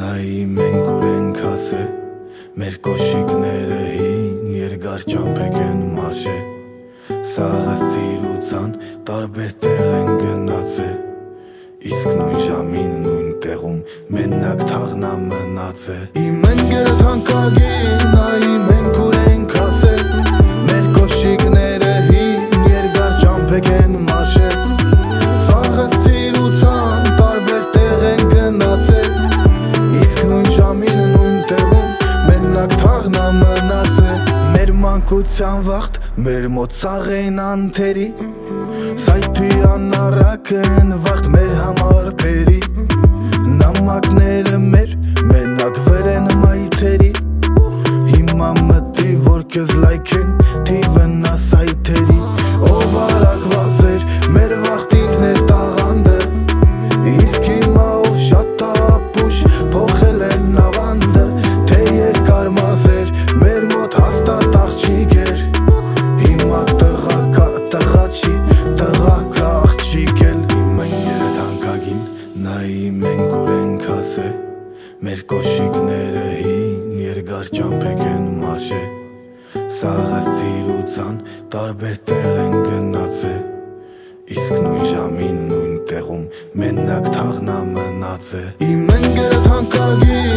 Նայի մենք ուրենք ասե մեր կոշիկները հին երկար ճամփեք են մաշե Սաղը սիրուցան տարբեր տեղ են գնացե Իսկ նույն ժամին նույն տեղում մենակ թաղնա մնացե Իմ ընկերը թանկագին նայի մենք ուրենք ասե մեր կոշիկները հին երկար ճամփեք են մաշե Սաղը սիրուցան տարբեր տեղ են գնացե Իսկ նույն ժամին նույն տեղում մենակ թաղնա մնացե Մեր մանկության վաղտ մեր մոտ սաղ էին անթերի Սայթի անառակ են վաղտ մեր համար պերի Նամակները մեր մենակ վեր են մայթերի Հիմա մտի որ կեզ լայք են թիվնա սայթերի Ով արագ վազեր մեր վաղտինքն էր տաղանդը Իսկ հիմա ով շատ ապուշ փոխել են նավանդը Թե երկար մազեր մեր մոտ հաստատ աղջիկ էր Հիմա տղա չի տղա աղջիկ էլ Իմ ընկերը թանկագին նայի մենք ուրենք ասե Մեր կոշիկները հին երկար ճամփեք են մաշե Սաղը սիրուցան տարբեր տեղ են գնացե Իսկ նույն ժամին նույն տեղում մենակ թաղնա մնացե Իմ ընկերը թանկագին